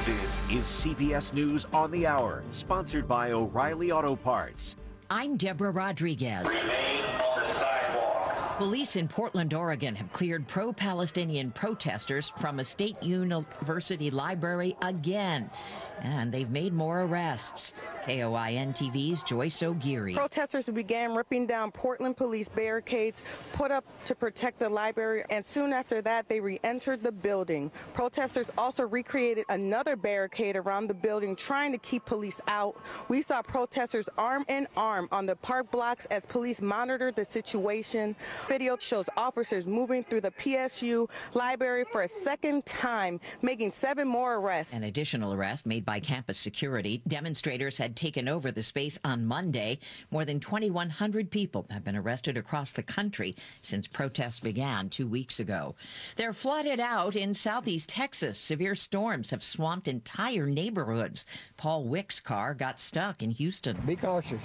This is CBS News on the Hour, sponsored by O'Reilly Auto Parts. I'm Deborah Rodriguez. Remain on the sidewalk. Police in Portland, Oregon have cleared pro-Palestinian protesters from a state university library again. And they've made more arrests. KOIN TV's Joyce O'Geary. Protesters began ripping down Portland police barricades put up to protect the library, and soon after that, they re-entered the building. Protesters also recreated another barricade around the building, trying to keep police out. We saw protesters arm in arm on the park blocks as police monitored the situation. Video shows officers moving through the PSU library for a second time, making 7 more arrests. An additional arrest made by campus security. Demonstrators had taken over the space on Monday. More than 2,100 people have been arrested across the country since protests began 2 weeks ago. They're flooded out in southeast Texas. Severe storms have swamped entire neighborhoods. Paul Wick's car got stuck in Houston. Be cautious.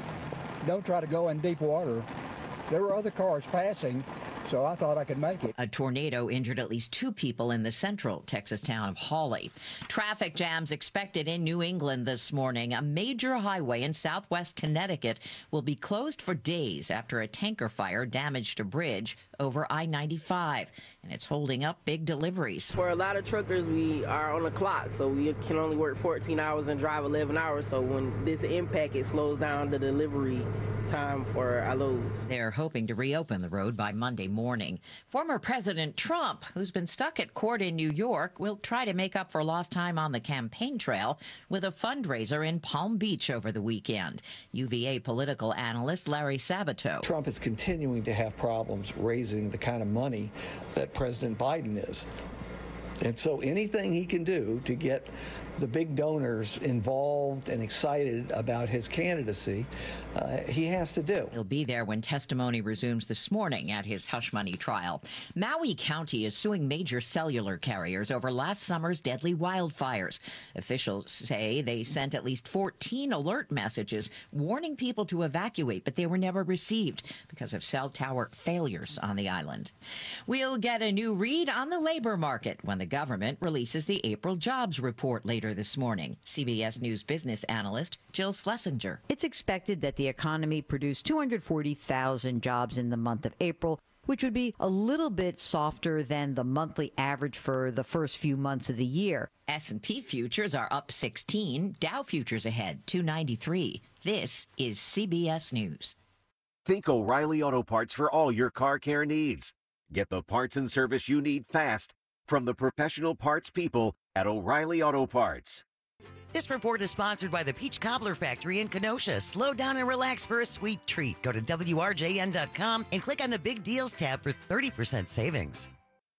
Don't try to go in deep water. There were other cars passing, so I thought I could make it. A tornado injured at least 2 people in the central Texas town of Hawley. Traffic jams expected in New England this morning. A major highway in southwest Connecticut will be closed for days after a tanker fire damaged a bridge over I-95, and it's holding up big deliveries. For a lot of truckers, we are on the clock, so we can only work 14 hours and drive 11 hours. So when this impact, it slows down the delivery time for our loads. They're hoping to reopen the road by Monday morning. Former President Trump, who's been stuck at court in New York, will try to make up for lost time on the campaign trail with a fundraiser in Palm Beach over the weekend. UVA political analyst Larry Sabato. Trump is continuing to have problems raising the kind of money that President Biden is. And so anything he can do to get the big donors involved and excited about his candidacy, he has to do. He'll be there when testimony resumes this morning at his hush money trial. Maui County is suing major cellular carriers over last summer's deadly wildfires. Officials say they sent at least 14 alert messages warning people to evacuate, but they were never received because of cell tower failures on the island. We'll get a new read on the labor market when the government releases the April jobs report later this morning. CBS News business analyst Jill Schlesinger. It's expected that the economy produced 240,000 jobs in the month of April, which would be a little bit softer than the monthly average for the first few months of the year. S&P futures are up 16, Dow futures ahead 293. This is CBS News. Think O'Reilly Auto Parts for all your car care needs. Get the parts and service you need fast from the professional parts people at O'Reilly Auto Parts. This report is sponsored by the Peach Cobbler Factory in Kenosha. Slow down and relax for a sweet treat. Go to WRJN.com and click on the Big Deals tab for 30% savings.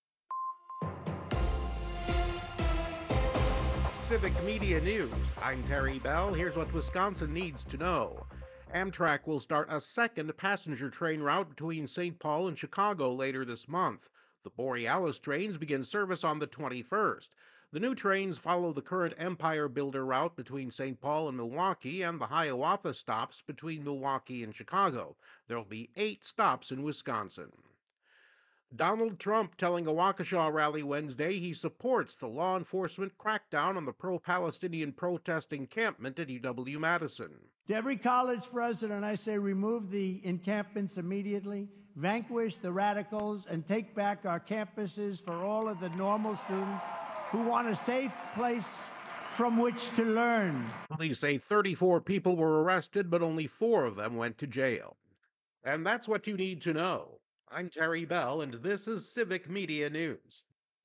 Civic Media News. I'm Terry Bell. Here's what Wisconsin needs to know. Amtrak will start a second passenger train route between St. Paul and Chicago later this month. The Borealis trains begin service on the 21st. The new trains follow the current Empire Builder route between St. Paul and Milwaukee and the Hiawatha stops between Milwaukee and Chicago. There will be 8 stops in Wisconsin. Donald Trump telling a Waukesha rally Wednesday he supports the law enforcement crackdown on the pro-Palestinian protest encampment at UW-Madison. To every college president, I say remove the encampments immediately, vanquish the radicals, and take back our campuses for all of the normal students who want a safe place from which to learn. Police say 34 people were arrested, but only 4 of them went to jail. And that's what you need to know. I'm Terry Bell, and this is Civic Media News.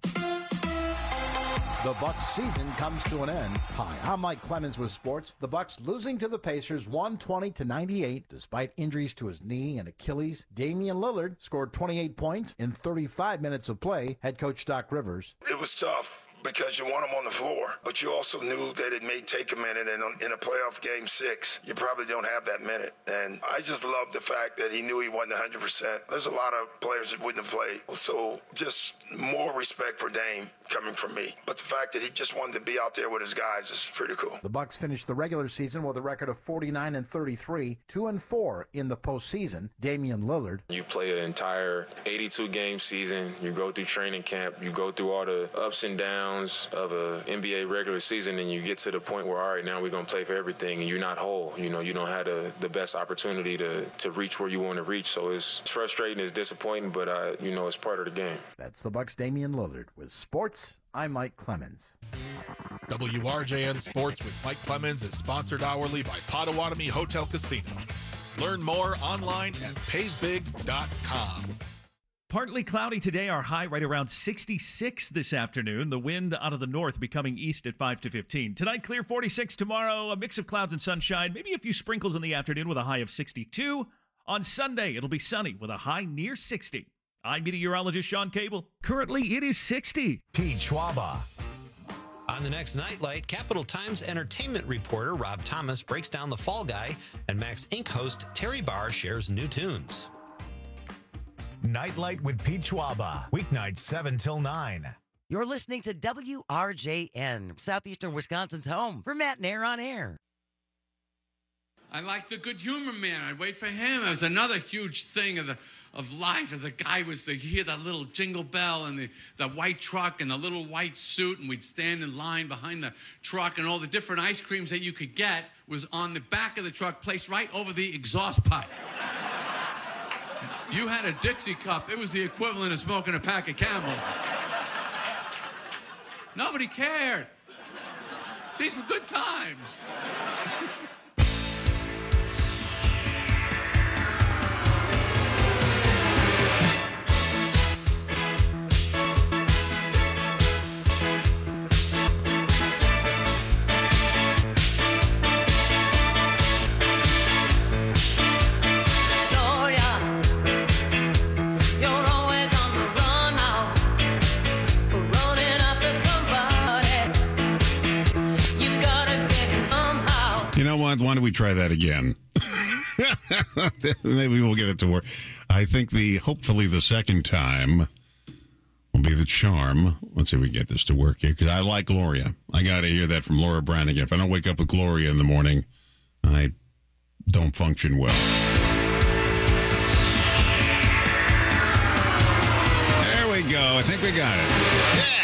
The Bucks season comes to an end. Hi, I'm Mike Clemens with sports. The Bucks losing to the Pacers 120-98 despite injuries to his knee and Achilles. Damian Lillard scored 28 points in 35 minutes of play. Head coach Doc Rivers. It was tough because you want him on the floor, but you also knew that it may take a minute, and in a playoff game 6, you probably don't have that minute. And I just love the fact that he knew he wasn't 100%. There's a lot of players that wouldn't have played, so just more respect for Dame coming from me. But the fact that he just wanted to be out there with his guys is pretty cool. The Bucks finished the regular season with a record of 49-33, 2-4 in the postseason. Damian Lillard. You play an entire 82-game season. You go through training camp. You go through all the ups and downs of a NBA regular season, and you get to the point where, all right, now we're going to play for everything, and you're not whole. You know, you don't have the best opportunity to reach where you want to reach. So it's frustrating, it's disappointing, but it's part of the game. That's the Bucks' Damian Lillard. With sports, I'm Mike Clemens. WRJN Sports with Mike Clemens is sponsored hourly by Potawatomi Hotel Casino. Learn more online at paysbig.com. Partly cloudy today, our high right around 66 this afternoon. The wind out of the north becoming east at 5 to 15. Tonight, clear 46. Tomorrow, a mix of clouds and sunshine. Maybe a few sprinkles in the afternoon with a high of 62. On Sunday, it'll be sunny with a high near 60. I'm meteorologist Sean Cable. Currently, it is 60. Pete Schwaba. On the next Nightlight, Capital Times entertainment reporter Rob Thomas breaks down The Fall Guy, and Max Inc. host Terry Barr shares new tunes. Nightlight with Pete Schwaba, weeknights 7 till 9. You're listening to WRJN, Southeastern Wisconsin's home for Matt Nair on Air. I like the Good Humor Man. I'd wait for him. It was another huge thing of life as a guy was to hear that little jingle bell and the white truck and the little white suit, and we'd stand in line behind the truck, and all the different ice creams that you could get was on the back of the truck, placed right over the exhaust pipe. You had a Dixie cup. It was the equivalent of smoking a pack of Camels. Nobody cared. These were good times. Why don't we try that again? Maybe we'll get it to work. I think hopefully the second time will be the charm. Let's see if we get this to work here, because I like Gloria. I got to hear that from Laura Branigan. If I don't wake up with Gloria in the morning, I don't function well. There we go. I think we got it. Yeah!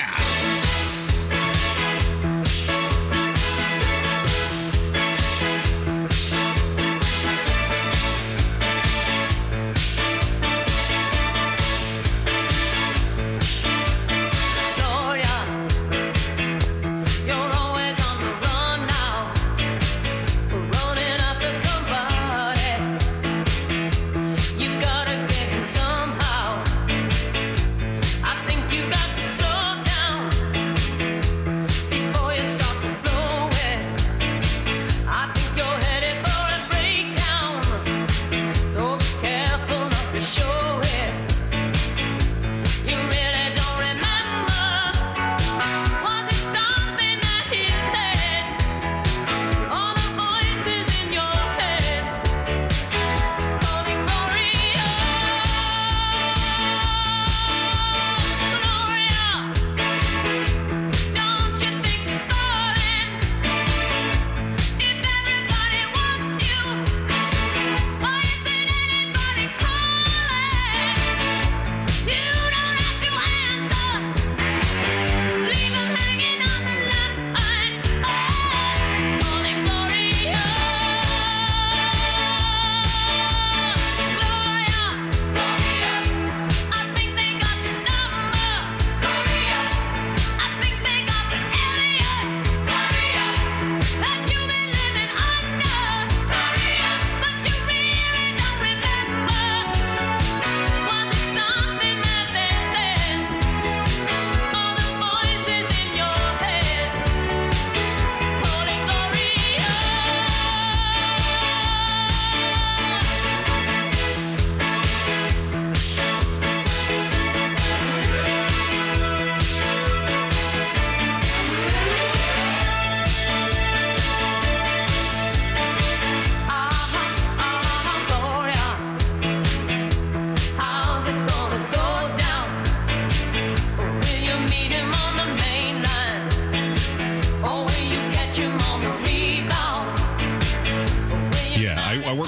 Meet him on the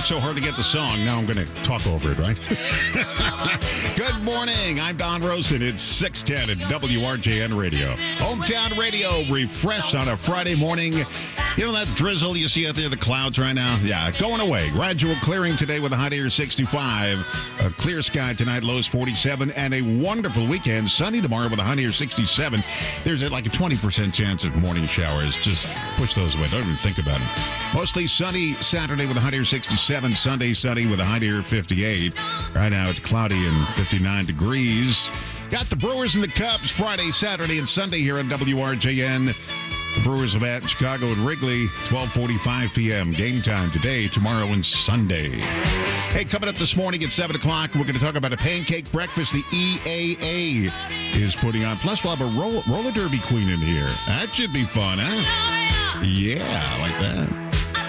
worked so hard to get the song. Now I'm going to talk over it, right? Good morning. I'm Don Rosen. It's 6:10 at WRJN Radio. Hometown Radio refreshed on a Friday morning. You know that drizzle you see out there, the clouds right now? Yeah, going away. Gradual clearing today with a high near 65. A clear sky tonight, lows 47. And a wonderful weekend. Sunny tomorrow with a high near 67. There's like a 20% chance of morning showers. Just push those away. Don't even think about it. Mostly sunny Saturday with a high near 67. Sunday sunny with a high near 58. Right now it's cloudy and 59 degrees. Got the Brewers and the Cubs Friday, Saturday, and Sunday here on WRJN. The Brewers are at Chicago and Wrigley, 12:45 p.m. Game time today, tomorrow, and Sunday. Hey, coming up this morning at 7 o'clock, we're going to talk about a pancake breakfast the EAA is putting on. Plus, we'll have a roller derby queen in here. That should be fun, huh? Yeah, I like that.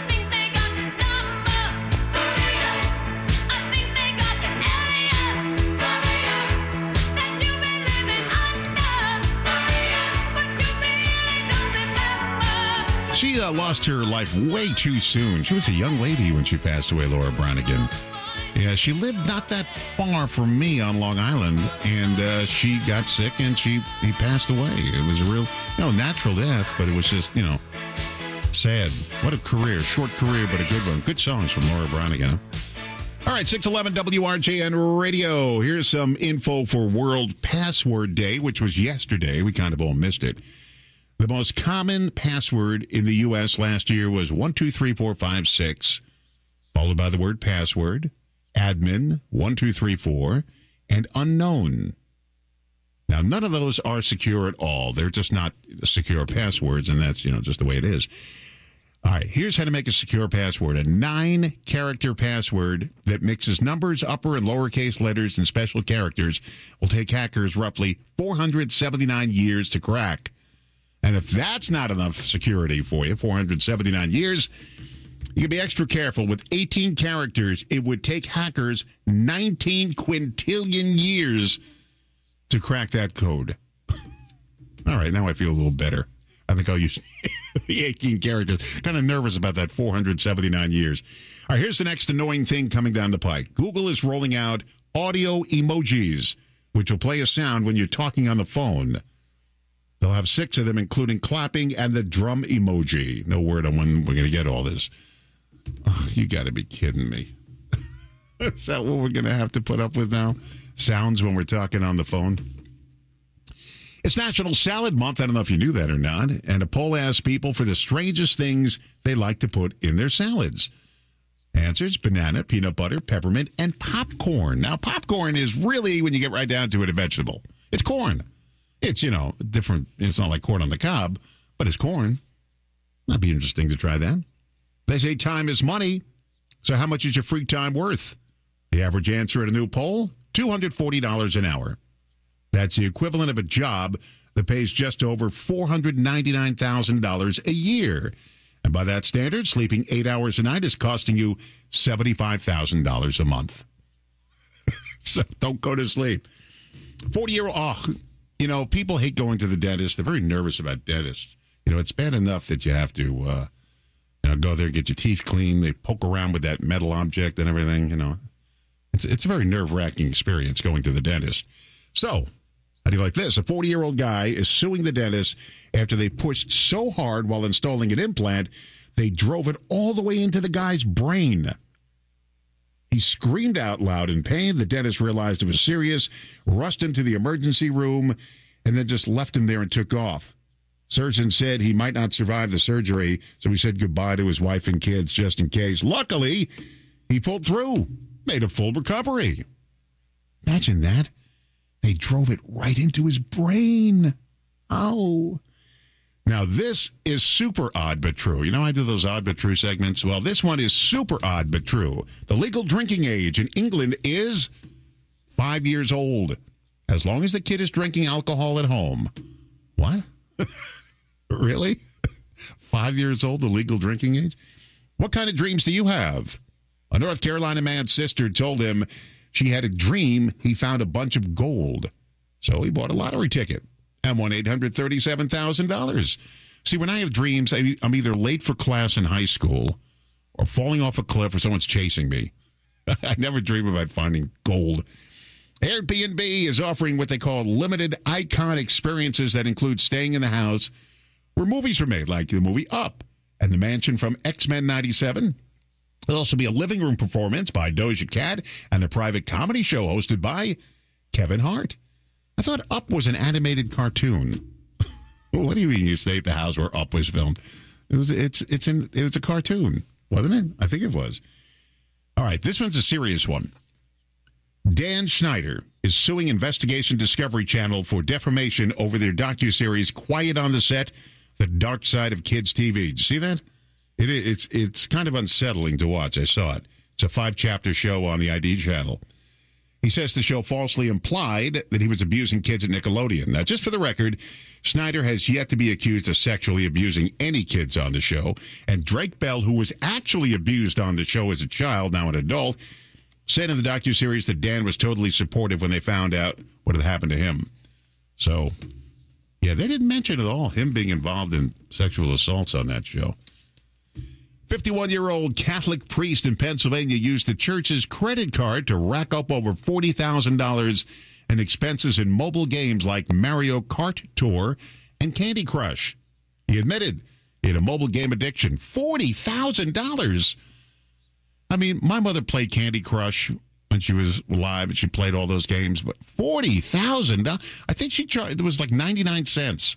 She lost her life way too soon. She was a young lady when she passed away, Laura Branigan. Yeah, she lived not that far from me on Long Island, and she got sick and he passed away. It was a real, natural death, but it was just, sad. What a career. Short career, but a good one. Good songs from Laura Branigan. All right, 611 WRJN Radio. Here's some info for World Password Day, which was yesterday. We kind of all missed it. The most common password in the U.S. last year was 123456, followed by the word password, admin, 1234, and unknown. Now, none of those are secure at all. They're just not secure passwords, and that's, just the way it is. All right, here's how to make a secure password. A 9-character password that mixes numbers, upper and lowercase letters, and special characters will take hackers roughly 479 years to crack. And if that's not enough security for you, 479 years, you can be extra careful. With 18 characters, it would take hackers 19 quintillion years to crack that code. All right, now I feel a little better. I think I'll use the 18 characters. Kind of nervous about that 479 years. All right, here's the next annoying thing coming down the pike. Google is rolling out audio emojis, which will play a sound when you're talking on the phone. They'll have 6 of them, including clapping and the drum emoji. No word on when we're going to get all this. Oh, you got to be kidding me. Is that what we're going to have to put up with now? Sounds when we're talking on the phone? It's National Salad Month. I don't know if you knew that or not. And a poll asked people for the strangest things they like to put in their salads. Answers: banana, peanut butter, peppermint, and popcorn. Now, popcorn is really, when you get right down to it, a vegetable. It's corn. It's, different. It's not like corn on the cob, but it's corn. That'd be interesting to try that. They say time is money. So how much is your free time worth? The average answer at a new poll, $240 an hour. That's the equivalent of a job that pays just over $499,000 a year. And by that standard, sleeping 8 hours a night is costing you $75,000 a month. So don't go to sleep. 40-year-old... people hate going to the dentist. They're very nervous about dentists. It's bad enough that you have to, go there and get your teeth cleaned. They poke around with that metal object and everything, It's a very nerve-wracking experience going to the dentist. So, how do you like this? A 40-year-old guy is suing the dentist after they pushed so hard while installing an implant, they drove it all the way into the guy's brain. He screamed out loud in pain. The dentist realized it was serious, rushed him to the emergency room, and then just left him there and took off. Surgeon said he might not survive the surgery, so he said goodbye to his wife and kids just in case. Luckily, he pulled through, made a full recovery. Imagine that. They drove it right into his brain. Oh. Now, this is super odd but true. I do those odd but true segments. Well, this one is super odd but true. The legal drinking age in England is 5 years old, as long as the kid is drinking alcohol at home. What? Really? 5 years old, the legal drinking age? What kind of dreams do you have? A North Carolina man's sister told him she had a dream he found a bunch of gold. So he bought a lottery ticket and won $837,000. See, when I have dreams, I'm either late for class in high school or falling off a cliff or someone's chasing me. I never dream about finding gold. Airbnb is offering what they call limited icon experiences that include staying in the house where movies were made, like the movie Up and the mansion from X-Men 97. There'll also be a living room performance by Doja Cat and a private comedy show hosted by Kevin Hart. I thought Up was an animated cartoon. What do you mean you stay at the house where Up was filmed? It was a cartoon, wasn't it? I think it was. All right, this one's a serious one. Dan Schneider is suing Investigation Discovery Channel for defamation over their docuseries Quiet on the Set, The Dark Side of Kids TV. Did you see that? It's kind of unsettling to watch. I saw it. It's a 5-chapter show on the ID channel. He says the show falsely implied that he was abusing kids at Nickelodeon. Now, just for the record, Schneider has yet to be accused of sexually abusing any kids on the show. And Drake Bell, who was actually abused on the show as a child, now an adult, said in the docuseries that Dan was totally supportive when they found out what had happened to him. So, yeah, they didn't mention at all him being involved in sexual assaults on that show. 51-year-old Catholic priest in Pennsylvania used the church's credit card to rack up over $40,000 in expenses in mobile games like Mario Kart Tour and Candy Crush. He admitted he had a mobile game addiction. $40,000! I mean, my mother played Candy Crush when she was alive, and she played all those games, but $40,000? I think she charged, it was like 99 cents.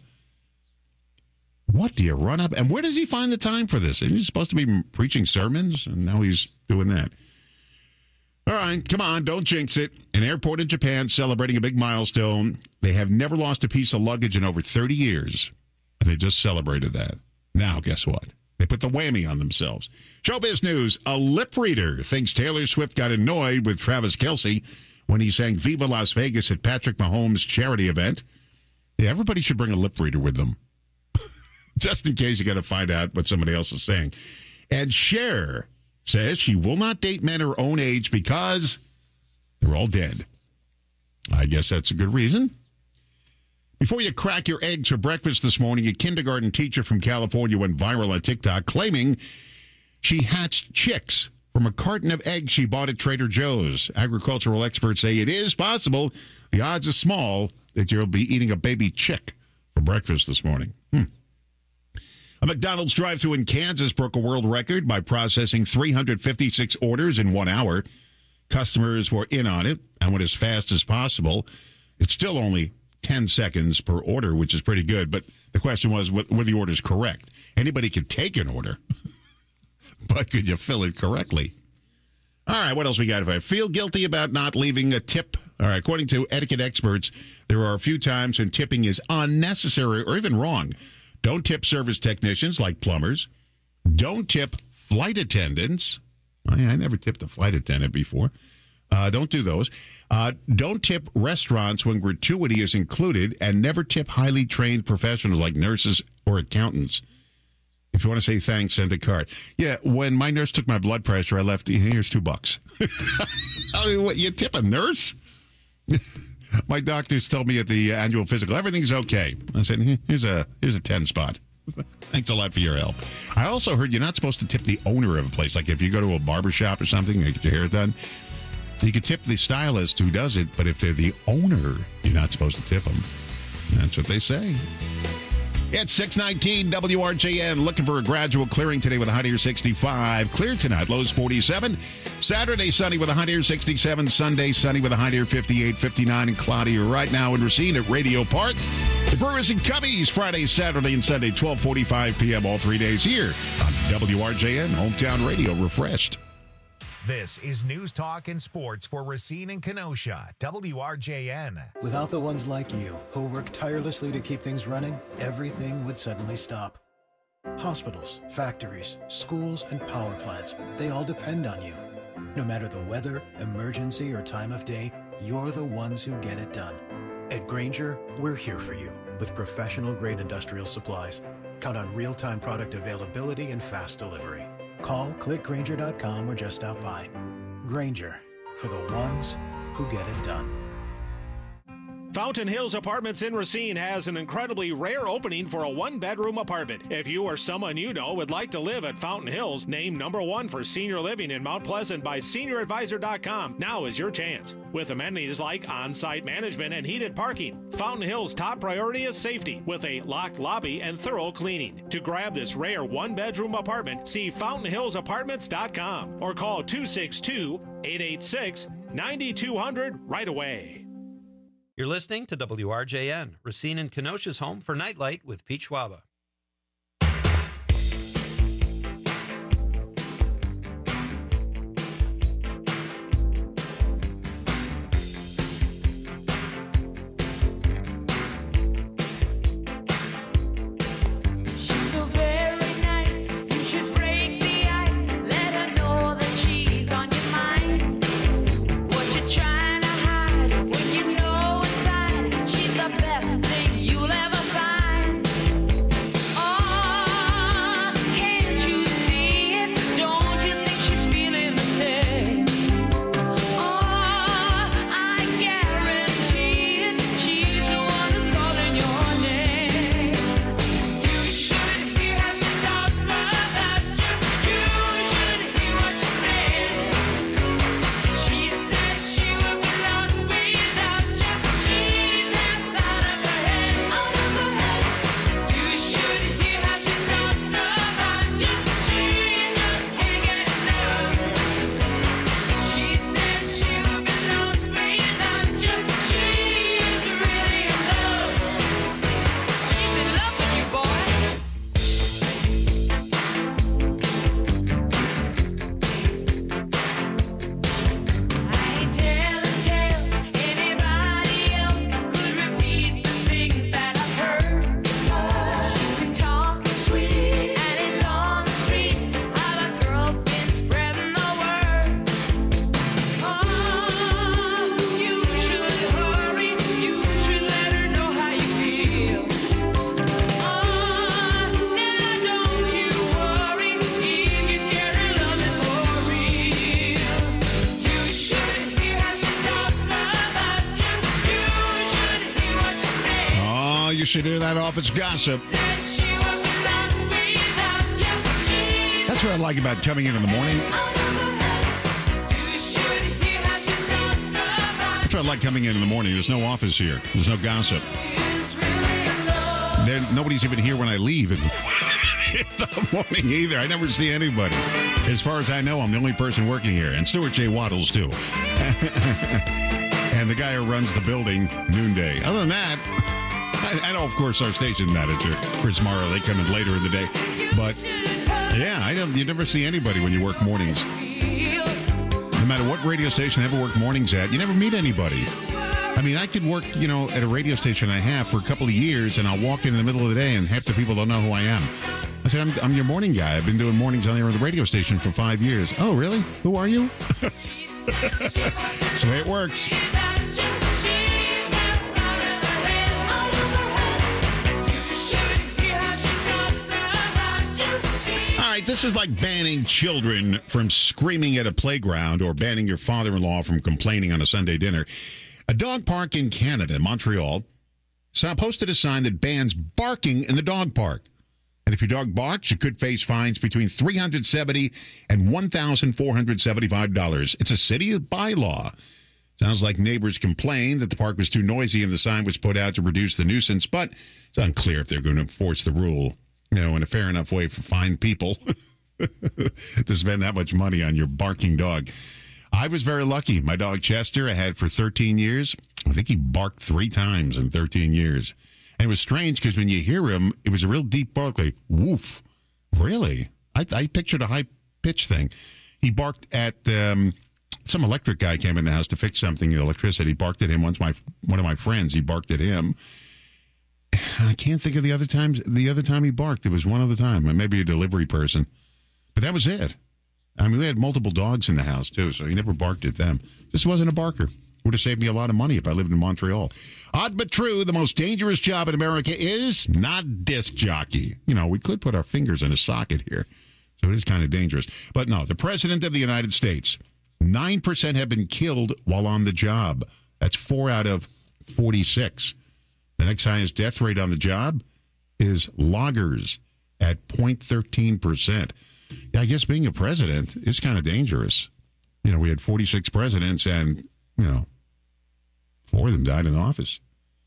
What do you run up? And where does he find the time for this? Isn't he supposed to be preaching sermons? And now he's doing that. All right, come on, don't jinx it. An airport in Japan celebrating a big milestone. They have never lost a piece of luggage in over 30 years. And they just celebrated that. Now, guess what? They put the whammy on themselves. Showbiz news. A lip reader thinks Taylor Swift got annoyed with Travis Kelce when he sang Viva Las Vegas at Patrick Mahomes' charity event. Yeah, everybody should bring a lip reader with them. Just in case you got to find out what somebody else is saying. And Cher says she will not date men her own age because they're all dead. I guess that's a good reason. Before you crack your eggs for breakfast this morning, a kindergarten teacher from California went viral on TikTok claiming she hatched chicks from a carton of eggs she bought at Trader Joe's. Agricultural experts say it is possible. The odds are small that you'll be eating a baby chick for breakfast this morning. A McDonald's drive-thru in Kansas broke a world record by processing 356 orders in 1 hour. Customers were in on it and went as fast as possible. It's still only 10 seconds per order, which is pretty good. But the question was, were the orders correct? Anybody could take an order, but could you fill it correctly? All right, what else we got? If I feel guilty about not leaving a tip. All right, according to etiquette experts, there are a few times when tipping is unnecessary or even wrong. Don't tip service technicians like plumbers. Don't tip flight attendants. I never tipped a flight attendant before. Don't do those. Don't tip restaurants when gratuity is included, and never tip highly trained professionals like nurses or accountants. If you want to say thanks, send a card. Yeah, when my nurse took my blood pressure, I left, here's $2. I mean, what, you tip a nurse? My doctors told me at the annual physical, everything's okay. I said, here's a 10 spot. Thanks a lot for your help. I also heard you're not supposed to tip the owner of a place. Like if you go to a barbershop or something and get your hair done, you can tip the stylist who does it, but if they're the owner, you're not supposed to tip them. That's what they say. It's 619 WRJN. Looking for a gradual clearing today with a high near 65. Clear tonight, lows 47. Saturday, sunny with a high near 67. Sunday, sunny with a high near 58, 59, and cloudy right now in Racine at Radio Park. The Brewers and Cubbies, Friday, Saturday, and Sunday, 12:45 p.m. all 3 days here on WRJN, Hometown Radio, refreshed. This is News Talk and Sports for Racine and Kenosha, WRJN. Without the ones like you, who work tirelessly to keep things running, everything would suddenly stop. Hospitals, factories, schools, and power plants, they all depend on you. No matter the weather, emergency, or time of day, you're the ones who get it done. At Grainger, we're here for you with professional-grade industrial supplies. Count on real-time product availability and fast delivery. Call, click Grainger.com, or just stop by. Grainger, for the ones who get it done. Fountain Hills Apartments in Racine has an incredibly rare opening for a one-bedroom apartment. If you or someone you know would like to live at Fountain Hills, named #1 for senior living in Mount Pleasant by SeniorAdvisor.com, now is your chance. With amenities like on-site management and heated parking, Fountain Hills' top priority is safety, with a locked lobby and thorough cleaning. To grab this rare one-bedroom apartment, see FountainHillsApartments.com or call 262-886-9200 right away. You're listening to WRJN, Racine and Kenosha's home for Nightlight with Pete Schwaba. Should hear that off. It's gossip. That's what I like about coming in the morning. That's what I like coming in the morning. There's no office here. There's no gossip. Nobody's even here when I leave in the morning either. I never see anybody. As far as I know, I'm the only person working here. And Stuart J. Waddles, too. And the guy who runs the building, Noonday. Other than that, I know, of course, our station manager, Chris Morrow, they come in later in the day. But, yeah, you never see anybody when you work mornings. No matter what radio station I ever work mornings at, you never meet anybody. I mean, I could work, at a radio station I have for a couple of years, and I'll walk in the middle of the day, and half the people don't know who I am. I said, I'm your morning guy. I've been doing mornings on the radio station for 5 years. Oh, really? Who are you? That's the way it works. This is like banning children from screaming at a playground or banning your father-in-law from complaining on a Sunday dinner. A dog park in Canada, Montreal, posted a sign that bans barking in the dog park. And if your dog barks, you could face fines between $370 and $1,475. It's a city bylaw. Sounds like neighbors complained that the park was too noisy and the sign was put out to reduce the nuisance, but it's unclear if they're going to enforce the rule. In a fair enough way for fine people to spend that much money on your barking dog. I was very lucky. My dog Chester I had for 13 years. I think he barked 3 times in 13 years. And it was strange because when you hear him, it was a real deep bark, like, woof. Really? I pictured a high-pitched thing. He barked at some electric guy came in the house to fix something in electricity. He barked at him once. One of my friends, he barked at him. I can't think of the other time he barked. It was one other time. Maybe a delivery person. But that was it. I mean, we had multiple dogs in the house, too, so he never barked at them. This wasn't a barker. Would have saved me a lot of money if I lived in Montreal. Odd but true, the most dangerous job in America is not disc jockey. We could put our fingers in a socket here, so it is kind of dangerous. But no, the President of the United States, 9% have been killed while on the job. That's 4 out of 46. The next highest death rate on the job is loggers at 0.13%. Yeah, I guess being a president is kind of dangerous. You know, we had 46 presidents and, 4 of them died in office.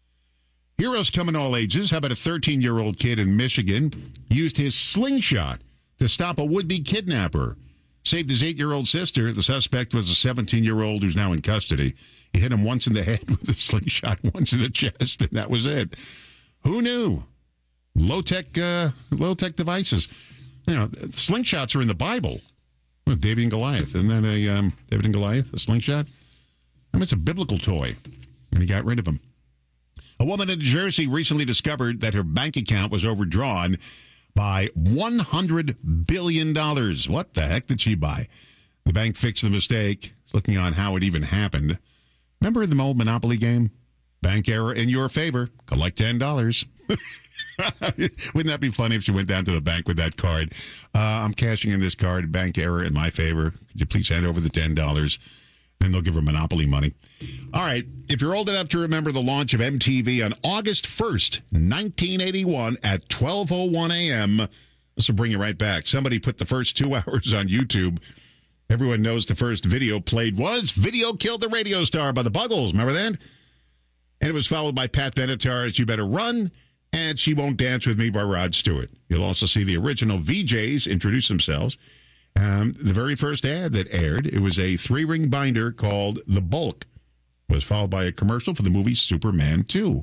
Heroes come in all ages. How about a 13-year-old kid in Michigan used his slingshot to stop a would-be kidnapper? Saved his 8-year-old sister. The suspect was a 17-year-old who's now in custody. He hit him once in the head with a slingshot, once in the chest, and that was it. Who knew? Low-tech devices. Slingshots are in the Bible. With David and Goliath. Isn't that a David and Goliath, a slingshot? It's a biblical toy, and he got rid of him. A woman in New Jersey recently discovered that her bank account was overdrawn by $100 billion. What the heck did she buy? The bank fixed the mistake. It's looking on how it even happened. Remember the old Monopoly game? Bank error in your favor. Collect $10. Wouldn't that be funny if she went down to the bank with that card? I'm cashing in this card. Bank error in my favor. Could you please hand over the $10? Then they'll give her Monopoly money. All right. If you're old enough to remember the launch of MTV on August 1st, 1981 at 12:01 a.m., this will bring you right back. Somebody put the first 2 hours on YouTube. Everyone knows the first video played was Video Killed the Radio Star by the Buggles. Remember that? And it was followed by Pat Benatar's You Better Run and She Won't Dance With Me by Rod Stewart. You'll also see the original VJs introduce themselves. The very first ad that aired, it was a 3-ring binder called The Bulk. It was followed by a commercial for the movie Superman 2.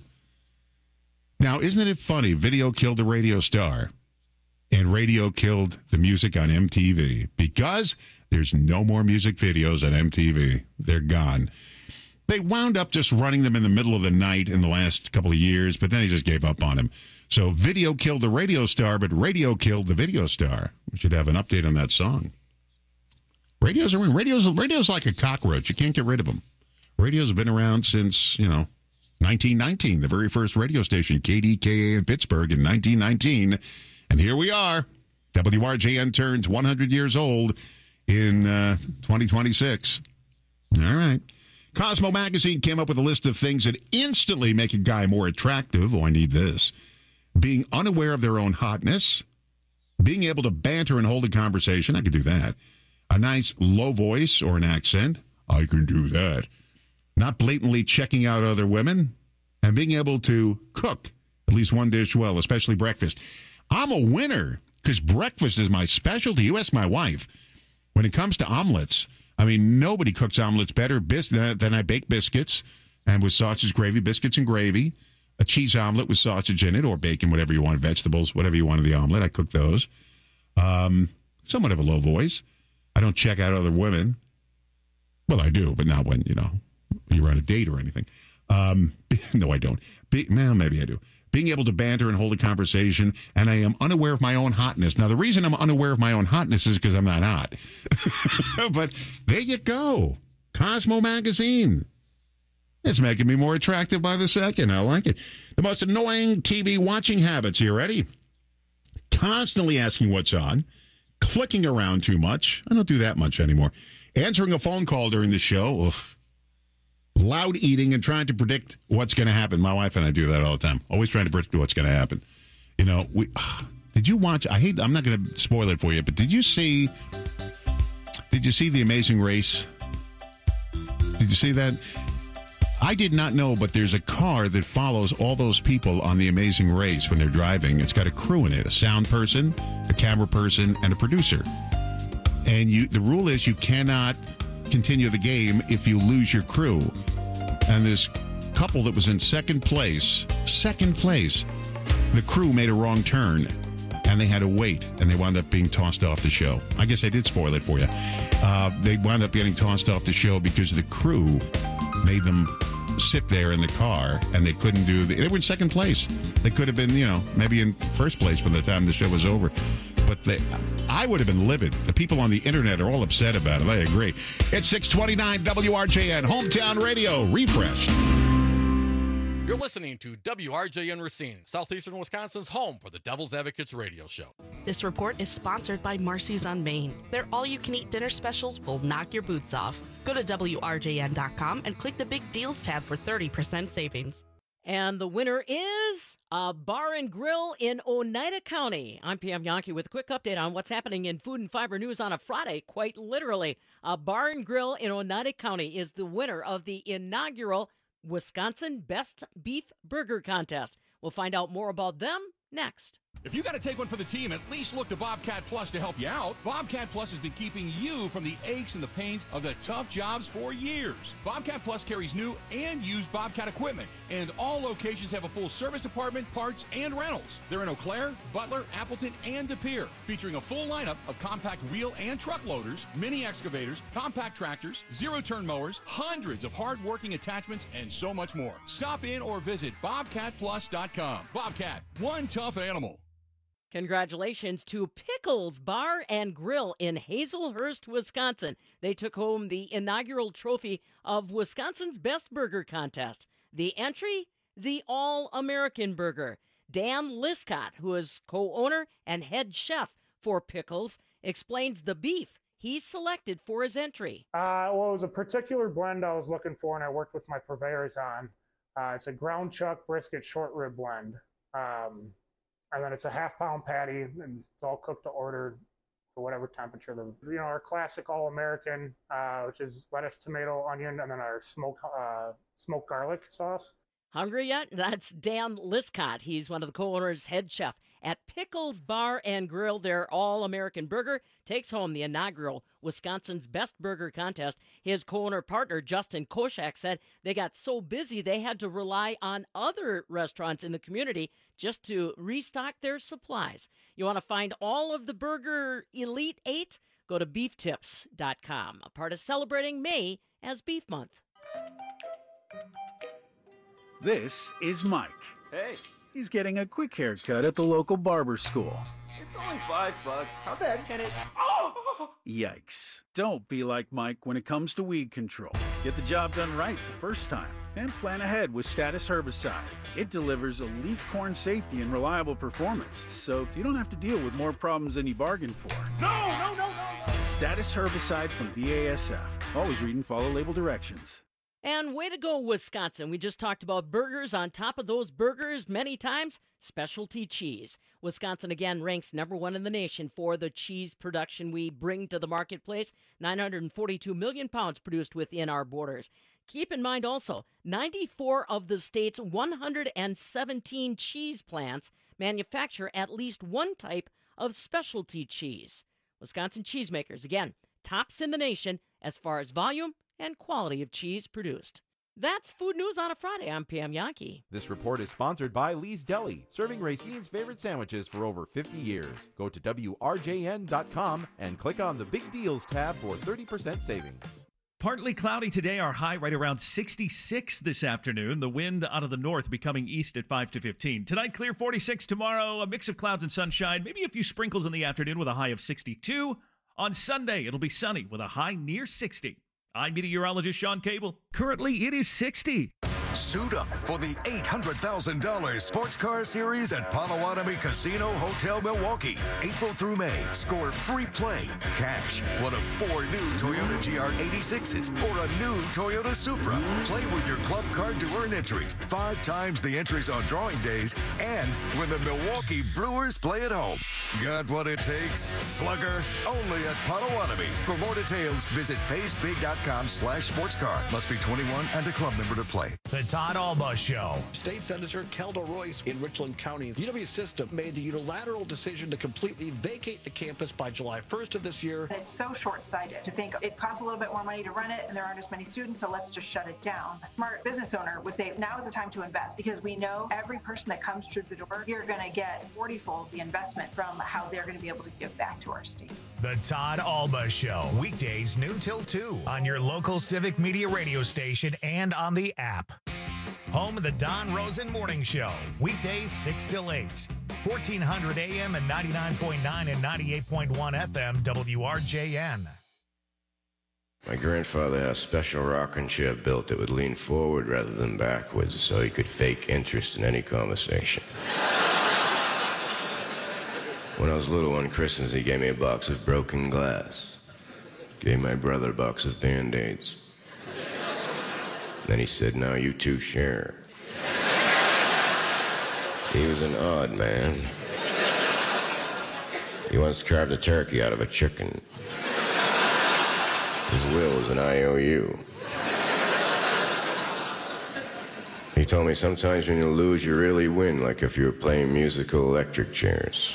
Now, isn't it funny? Video killed the radio star, and radio killed the music on MTV because there's no more music videos on MTV. They're gone. They wound up just running them in the middle of the night in the last couple of years, but then they just gave up on them. So video killed the radio star, but radio killed the video star. We should have an update on that song. Radio's like a cockroach. You can't get rid of them. Radios have been around since, 1919, the very first radio station, KDKA in Pittsburgh in 1919. And here we are. WRJN turns 100 years old in 2026. All right. Cosmo Magazine came up with a list of things that instantly make a guy more attractive. Oh, I need this. Being unaware of their own hotness, being able to banter and hold a conversation. I could do that. A nice low voice or an accent. I can do that. Not blatantly checking out other women, and being able to cook at least one dish well, especially breakfast. I'm a winner because breakfast is my specialty. You ask my wife. When it comes to omelets, nobody cooks omelets better than I bake biscuits, and with sausage gravy, biscuits and gravy. A cheese omelet with sausage in it, or bacon, whatever you want, vegetables, whatever you want in the omelet. I cook those. Somewhat of a low voice. I don't check out other women. Well, I do, but not when, you're on a date or anything. No, I don't. Maybe I do. Being able to banter and hold a conversation, and I am unaware of my own hotness. Now, the reason I'm unaware of my own hotness is because I'm not hot. But there you go. Cosmo Magazine. It's making me more attractive by the second. I like it. The most annoying TV watching habits. Are you ready? Constantly asking what's on. Clicking around too much. I don't do that much anymore. Answering a phone call during the show. Oof. Loud eating and trying to predict what's going to happen. My wife and I do that all the time. Always trying to predict what's going to happen. Did you watch? I'm not going to spoil it for you, but did you see The Amazing Race? Did you see that? I did not know, but there's a car that follows all those people on The Amazing Race when they're driving. It's got a crew in it, a sound person, a camera person, and a producer. And the rule is you cannot continue the game if you lose your crew. And this couple that was in second place, the crew made a wrong turn, and they had to wait, and they wound up being tossed off the show. I guess I did spoil it for you. They wound up getting tossed off the show because the crew made them sit there in the car, and they couldn't they were in second place. They could have been, maybe in first place by the time the show was over. But I would have been livid. The people on the internet are all upset about it. I agree. It's 629 WRJN, Hometown Radio, refreshed. You're listening to WRJN Racine, Southeastern Wisconsin's home for the Devil's Advocates radio show. This report is sponsored by Marcy's on Main. Their all-you-can-eat dinner specials will knock your boots off. Go to WRJN.com and click the Big Deals tab for 30% savings. And the winner is a bar and grill in Oneida County. I'm Pam Yankee with a quick update on what's happening in food and fiber news on a Friday, quite literally. A bar and grill in Oneida County is the winner of the inaugural Wisconsin Best Beef Burger Contest. We'll find out more about them next. If you got to take one for the team, at least look to Bobcat Plus to help you out. Bobcat Plus has been keeping you from the aches and the pains of the tough jobs for years. Bobcat Plus carries new and used Bobcat equipment, and all locations have a full service department, parts, and rentals. They're in Eau Claire, Butler, Appleton, and De Pere, featuring a full lineup of compact wheel and truck loaders, mini excavators, compact tractors, zero-turn mowers, hundreds of hard-working attachments, and so much more. Stop in or visit BobcatPlus.com. Bobcat, one tough animal. Congratulations to Pickles Bar and Grill in Hazelhurst, Wisconsin. They took home the inaugural trophy of Wisconsin's Best Burger Contest. The entry, the All-American Burger. Dan Liscott, who is co-owner and head chef for Pickles, explains the beef he selected for his entry. Well, it was a particular blend I was looking for, and I worked with my purveyors on. It's a ground chuck brisket short rib blend. And then it's a half-pound patty, and it's all cooked to order to whatever temperature. Our classic all-American, which is lettuce, tomato, onion, and then our smoked garlic sauce. Hungry yet? That's Dan Liscott. He's one of the co-owners, head chef at Pickles Bar and Grill. Their all-American burger takes home the inaugural Wisconsin's Best Burger Contest. His co-owner partner, Justin Koshak, said they got so busy they had to rely on other restaurants in the community just to restock their supplies. You want to find all of the Burger Elite 8? Go to beeftips.com, a part of celebrating May as Beef Month. This is Mike. Hey. He's getting a quick haircut at the local barber school. It's only $5. How bad can it... Oh! Yikes. Don't be like Mike when it comes to weed control. Get the job done right the first time and plan ahead with Status Herbicide. It delivers elite corn safety and reliable performance, so you don't have to deal with more problems than you bargained for. No! Status Herbicide from BASF. Always read and follow label directions. And way to go, Wisconsin. We just talked about burgers. On top of those burgers, many times, specialty cheese. Wisconsin, again, ranks #1 in the nation for the cheese production we bring to the marketplace. 942 million pounds produced within our borders. Keep in mind also, 94 of the state's 117 cheese plants manufacture at least one type of specialty cheese. Wisconsin cheesemakers, again, tops in the nation as far as volume and quality of cheese produced. That's Food News on a Friday. I'm Pam Yankee. This report is sponsored by Lee's Deli, serving Racine's favorite sandwiches for over 50 years. Go to WRJN.com and click on the Big Deals tab for 30% savings. Partly cloudy today, our high right around 66 this afternoon. The wind out of the north becoming east at 5 to 15. Tonight, clear 46. Tomorrow, a mix of clouds and sunshine, maybe a few sprinkles in the afternoon with a high of 62. On Sunday, it'll be sunny with a high near 60. I'm meteorologist Sean Cable. Currently, it is 60. Suit up for the $800,000 Sports Car Series at Potawatomi Casino Hotel Milwaukee. April through May, score free play, cash, one of 4 new Toyota GR86s or a new Toyota Supra. Play with your club card to earn entries, 5 times the entries on drawing days, and when the Milwaukee Brewers play at home. Got what it takes? Slugger, only at Potawatomi. For more details, visit paysbig.com/sportscar. Must be 21 and a club member to play. The Todd Alba Show. State Senator Kelda Royce in Richland County. UW System made the unilateral decision to completely vacate the campus by July 1st of this year. It's so short-sighted to think it costs a little bit more money to run it and there aren't as many students, so let's just shut it down. A smart business owner would say now is the time to invest because we know every person that comes through the door, you're going to get 40-fold the investment from how they're going to be able to give back to our state. The Todd Alba Show. Weekdays noon till 2 on your local Civic Media radio station and on the app. Home of the Don Rosen Morning Show. Weekdays 6 till 8. 1400 AM and 99.9 and 98.1 FM WRJN. My grandfather had a special rocking chair built that would lean forward rather than backwards so he could fake interest in any conversation. When I was little on Christmas, he gave me a box of broken glass. Gave my brother a box of Band-Aids. Then he said, now you two share. He was an odd man. He once carved a turkey out of a chicken. His will was an IOU. He told me sometimes when you lose, you really win, like if you were playing musical electric chairs.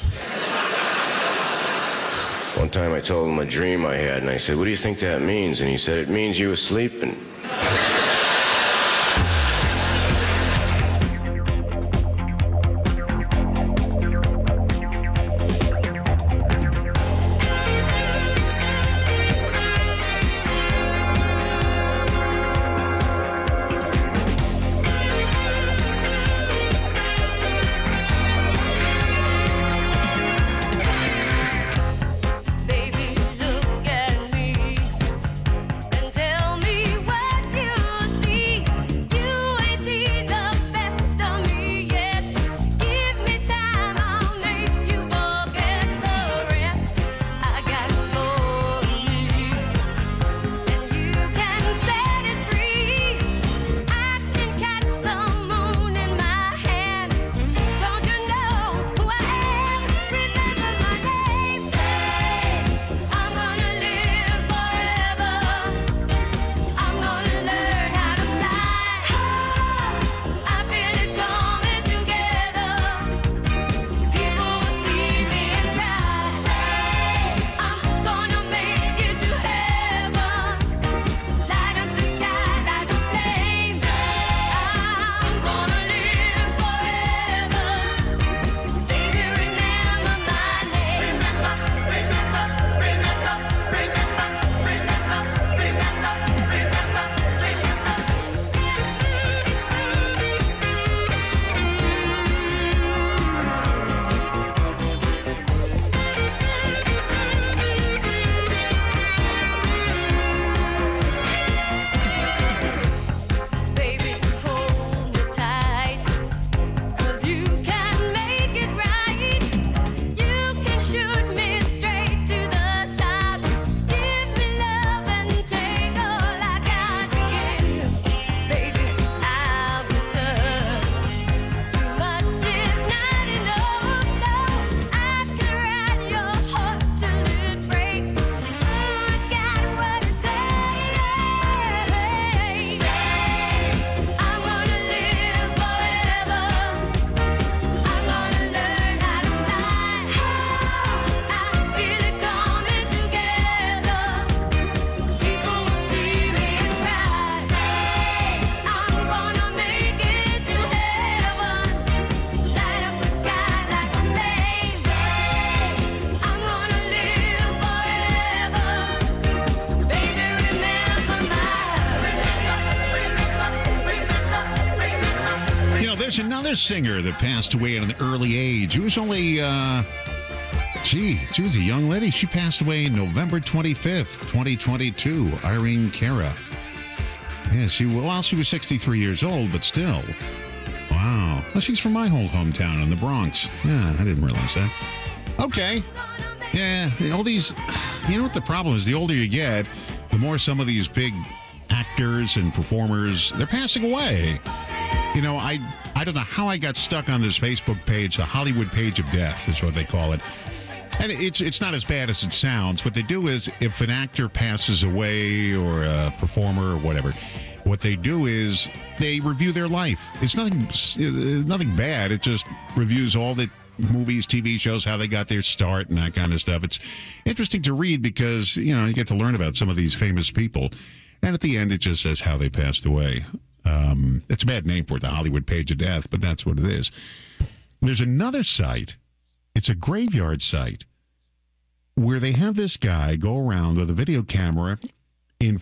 One time I told him a dream I had, and I said, what do you think that means? And he said, it means you were sleeping. Another singer that passed away at an early age. She was only, she was a young lady. She passed away November 25th, 2022. Irene Cara. Yeah, she was 63 years old, but still. Wow. Well, she's from my whole hometown in the Bronx. Yeah, I didn't realize that. Okay. Yeah, all these, you know what the problem is? The older you get, the more some of these big actors and performers, they're passing away. You know, I don't know how I got stuck on this Facebook page, the Hollywood Page of Death is what they call it. And it's not as bad as it sounds. What they do is if an actor passes away or a performer or whatever, what they do is they review their life. It's nothing bad. It just reviews all the movies, TV shows, how they got their start and that kind of stuff. It's interesting to read because, you know, you get to learn about some of these famous people. And at the end, it just says how they passed away. It's a bad name for it, the Hollywood Page of Death, but that's what it is. There's another site. It's a graveyard site where they have this guy go around with a video camera in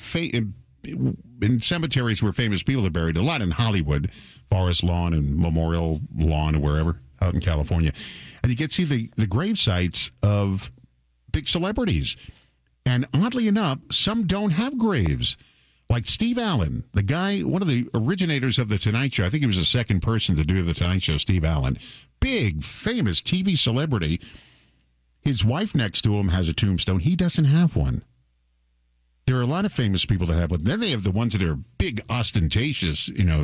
cemeteries where famous people are buried, a lot in Hollywood, Forest Lawn and Memorial Lawn or wherever, out in California. And you get to see the grave sites of big celebrities. And oddly enough, some don't have graves. Like Steve Allen, the guy, one of the originators of The Tonight Show. I think he was the second person to do The Tonight Show, Steve Allen. Big, famous TV celebrity. His wife next to him has a tombstone. He doesn't have one. There are a lot of famous people that have one. Then they have the ones that are big, ostentatious,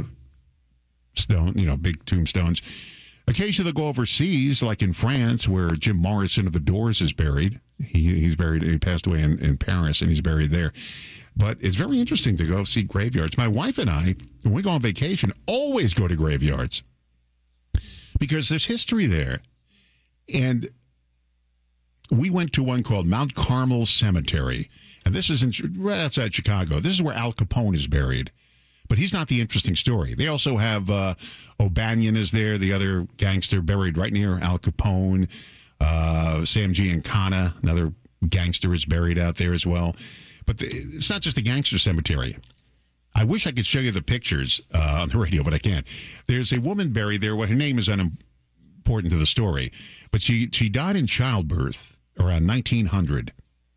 big tombstones. Occasionally they'll go overseas, like in France, where Jim Morrison of The Doors is buried. He's buried. He passed away in Paris, and he's buried there. But it's very interesting to go see graveyards. My wife and I, when we go on vacation, always go to graveyards because there's history there. And we went to one called Mount Carmel Cemetery, and this is right outside Chicago. This is where Al Capone is buried. But he's not the interesting story. They also have O'Banion is there, the other gangster buried right near Al Capone. Sam Giancana, another gangster, is buried out there as well. But it's not just a gangster cemetery. I wish I could show you the pictures on the radio, but I can't. There's a woman buried there. Well, her name is unimportant to the story, but she died in childbirth around 1900.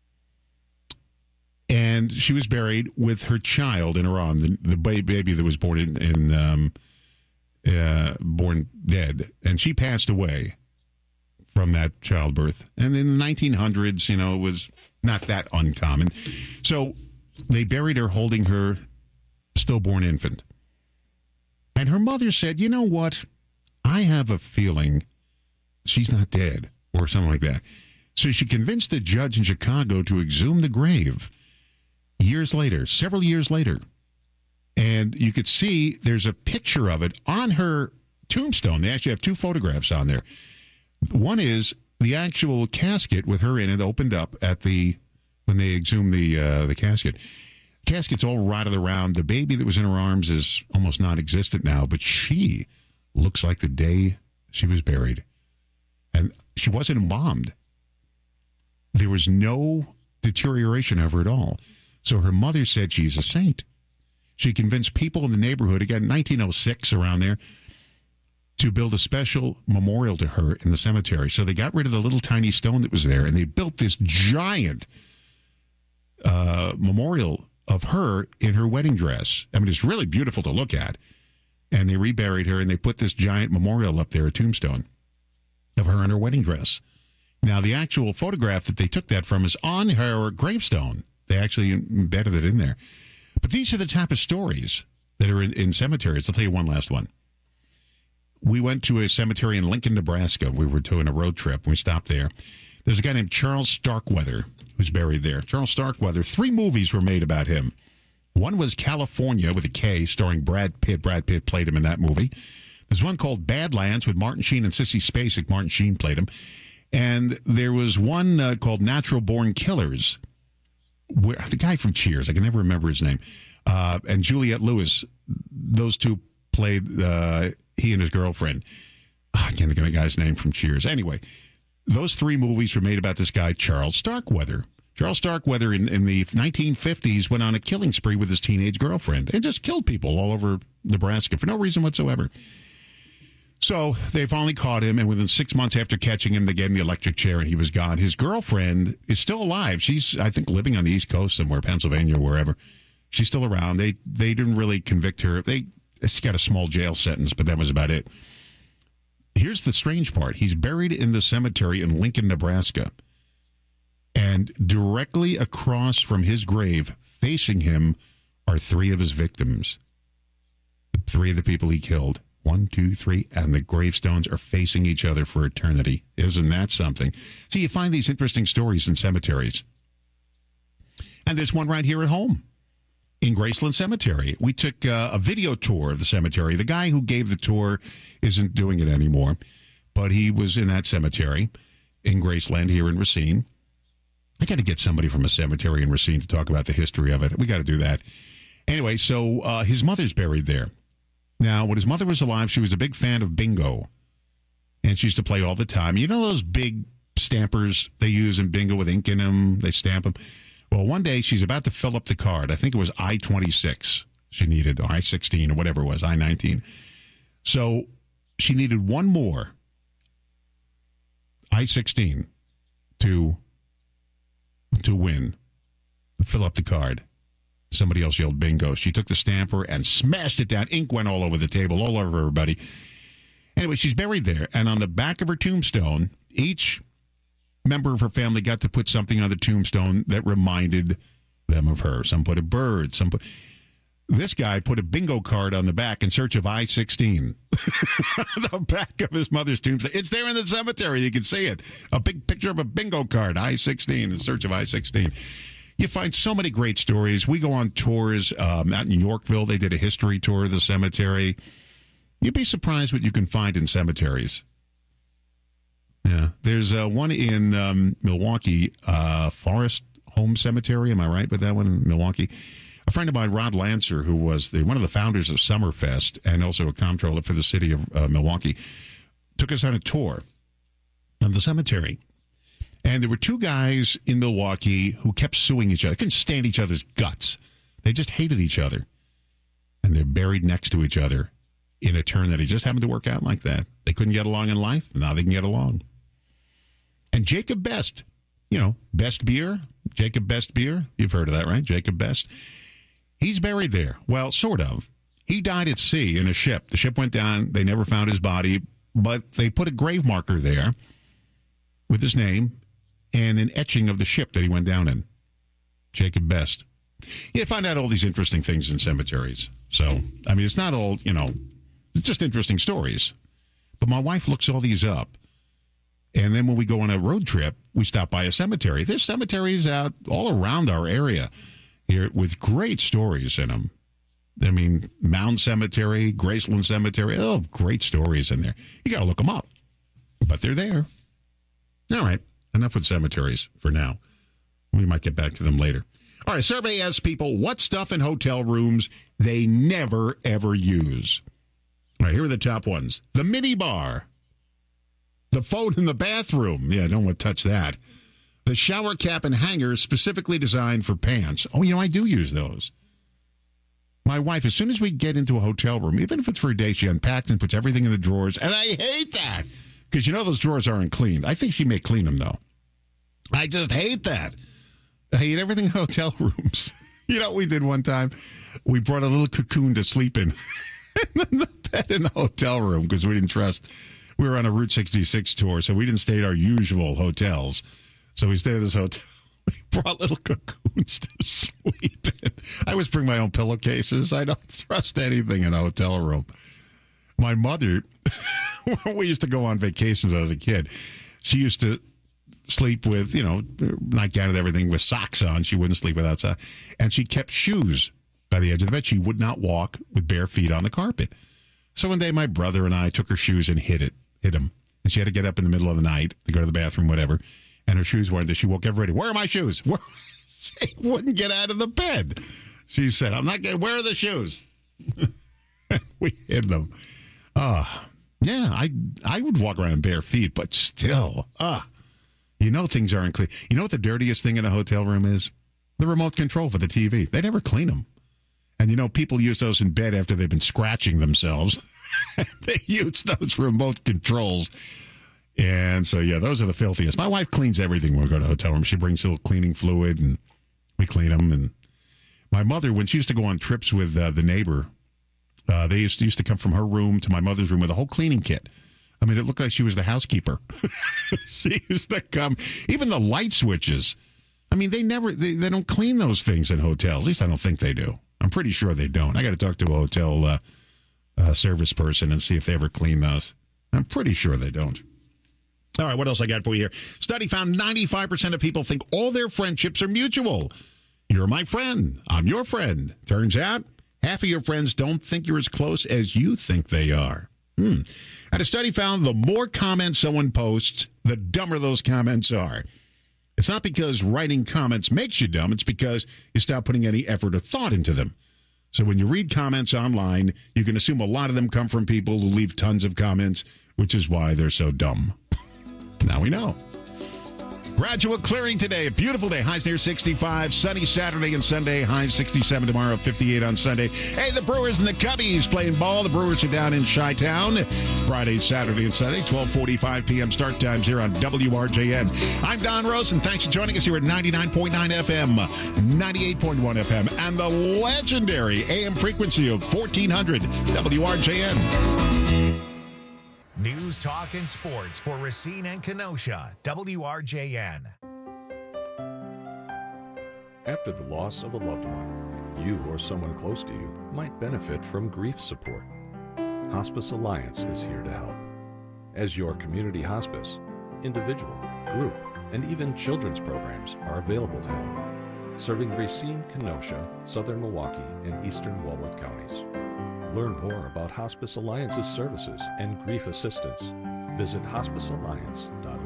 And she was buried with her child in her arm, the baby that was born born dead. And she passed away from that childbirth. And in the 1900s, it was not that uncommon. So they buried her holding her stillborn infant. And her mother said, you know what? I have a feeling she's not dead or something like that. So she convinced a judge in Chicago to exhume the grave. Several years later, and you could see there's a picture of it on her tombstone. They actually have two photographs on there. One is the actual casket with her in it opened up when they exhumed the casket. The casket's all rotted around. The baby that was in her arms is almost non-existent now, but she looks like the day she was buried. And she wasn't embalmed. There was no deterioration of her at all. So her mother said she's a saint. She convinced people in the neighborhood, again, 1906, around there, to build a special memorial to her in the cemetery. So they got rid of the little tiny stone that was there, and they built this giant memorial of her in her wedding dress. I mean, it's really beautiful to look at. And they reburied her, and they put this giant memorial up there, a tombstone, of her in her wedding dress. Now, the actual photograph that they took that from is on her gravestone. They actually embedded it in there. But these are the type of stories that are in cemeteries. I'll tell you one last one. We went to a cemetery in Lincoln, Nebraska. We were doing a road trip. We stopped there. There's a guy named Charles Starkweather who's buried there. Charles Starkweather, 3 movies were made about him. One was California with a K, starring Brad Pitt. Brad Pitt played him in that movie. There's one called Badlands with Martin Sheen and Sissy Spacek. Martin Sheen played him. And there was one called Natural Born Killers. The guy from Cheers, I can never remember his name, and Juliette Lewis, those two played he and his girlfriend. I can't think of the guy's name from Cheers. Anyway, those 3 movies were made about this guy, Charles Starkweather. Charles Starkweather in the 1950s went on a killing spree with his teenage girlfriend and just killed people all over Nebraska for no reason whatsoever. So they finally caught him, and within 6 months after catching him, they gave him the electric chair, and he was gone. His girlfriend is still alive. She's, I think, living on the East Coast somewhere, Pennsylvania or wherever. She's still around. They didn't really convict her. She got a small jail sentence, but that was about it. Here's the strange part. He's buried in the cemetery in Lincoln, Nebraska. And directly across from his grave, facing him, are 3 of his victims. 3 of the people he killed. 1, 2, 3, and the gravestones are facing each other for eternity. Isn't that something? See, you find these interesting stories in cemeteries. And there's one right here at home in Graceland Cemetery. We took a video tour of the cemetery. The guy who gave the tour isn't doing it anymore, but he was in that cemetery in Graceland here in Racine. I got to get somebody from a cemetery in Racine to talk about the history of it. We got to do that. Anyway, so his mother's buried there. Now, when his mother was alive, she was a big fan of bingo, and she used to play all the time. You know those big stampers they use in bingo with ink in them? They stamp them. Well, one day she's about to fill up the card. I think it was I-26 she needed, or I-16 or whatever it was, I-19. So she needed one more I-16 to win. Fill up the card. Somebody else yelled bingo. She took the stamper and smashed it down. Ink went all over the table, all over everybody. Anyway, she's buried there. And on the back of her tombstone, each member of her family got to put something on the tombstone that reminded them of her. Some put a bird. This guy put a bingo card on the back in search of I-16. The back of his mother's tombstone. It's there in the cemetery. You can see it. A big picture of a bingo card, I-16, in search of I-16. You find so many great stories. We go on tours out in Yorkville. They did a history tour of the cemetery. You'd be surprised what you can find in cemeteries. Yeah. There's one in Milwaukee, Forest Home Cemetery. Am I right with that one in Milwaukee? A friend of mine, Rod Lancer, who was one of the founders of Summerfest and also a comptroller for the city of Milwaukee, took us on a tour of the cemetery. And there were two guys in Milwaukee who kept suing each other. Couldn't stand each other's guts. They just hated each other. And they're buried next to each other in a turn that just happened to work out like that. They couldn't get along in life. Now they can get along. And Jacob Best, Best Beer. Jacob Best Beer. You've heard of that, right? Jacob Best. He's buried there. Well, sort of. He died at sea in a ship. The ship went down. They never found his body. But they put a grave marker there with his name and an etching of the ship that he went down in. Jacob Best. You find out all these interesting things in cemeteries. So, it's not all, it's just interesting stories. But my wife looks all these up. And then when we go on a road trip, we stop by a cemetery. There's cemeteries out all around our area here with great stories in them. Mound Cemetery, Graceland Cemetery. Oh, great stories in there. You got to look them up. But they're there. All right. Enough with cemeteries for now. We might get back to them later. All right. Survey asks people what stuff in hotel rooms they never, ever use. All right. Here are the top ones. The mini bar. The phone in the bathroom. Yeah, I don't want to touch that. The shower cap and hanger specifically designed for pants. Oh, I do use those. My wife, as soon as we get into a hotel room, even if it's for a day, she unpacks and puts everything in the drawers. And I hate that because those drawers aren't cleaned. I think she may clean them, though. I just hate that. I hate everything in hotel rooms. What we did one time? We brought a little cocoon to sleep in the bed in the hotel room because we didn't trust. We were on a Route 66 tour, so we didn't stay at our usual hotels. So we stayed at this hotel. We brought little cocoons to sleep in. I always bring my own pillowcases. I don't trust anything in a hotel room. My mother, we used to go on vacations when I was a kid. She used to sleep with, nightgown and everything with socks on. She wouldn't sleep without socks. And she kept shoes by the edge of the bed. She would not walk with bare feet on the carpet. So one day my brother and I took her shoes and hid them. And she had to get up in the middle of the night to go to the bathroom, whatever. And her shoes weren't there. She woke everybody. Where are my shoes? She wouldn't get out of the bed. She said, I'm not getting, where are the shoes? We hid them. Yeah, I would walk around in bare feet, but still, things aren't clean. You know what the dirtiest thing in a hotel room is? The remote control for the TV. They never clean them. And, people use those in bed after they've been scratching themselves. They use those remote controls. And so, those are the filthiest. My wife cleans everything when we go to a hotel room. She brings a little cleaning fluid, and we clean them. And my mother, when she used to go on trips with the neighbor, they used to come from her room to my mother's room with a whole cleaning kit. It looked like she was the housekeeper. She used to come. Even the light switches. They don't clean those things in hotels. At least I don't think they do. I'm pretty sure they don't. I got to talk to a hotel service person and see if they ever clean those. I'm pretty sure they don't. All right, what else I got for you here? Study found 95% of people think all their friendships are mutual. You're my friend. I'm your friend. Turns out, half of your friends don't think you're as close as you think they are. And a study found the more comments someone posts, the dumber those comments are. It's not because writing comments makes you dumb. It's because you stop putting any effort or thought into them. So when you read comments online, you can assume a lot of them come from people who leave tons of comments, which is why they're so dumb. Now we know. Graduate clearing today. A beautiful day. Highs near 65. Sunny Saturday and Sunday. Highs 67 tomorrow, 58 on Sunday. Hey, the Brewers and the Cubbies playing ball. The Brewers are down in Chi-Town. Friday, Saturday, and Sunday. 12:45 p.m. start times here on WRJN. I'm Don Rosen. Thanks for joining us here at 99.9 FM, 98.1 FM, and the legendary AM frequency of 1400 WRJN. News, talk, and sports for Racine and Kenosha, WRJN. After the loss of a loved one, you or someone close to you might benefit from grief support. Hospice Alliance is here to help. As your community hospice, individual, group, and even children's programs are available to help, serving Racine, Kenosha, Southern Milwaukee, and Eastern Walworth counties. Learn more about Hospice Alliance's services and grief assistance. Visit hospicealliance.org.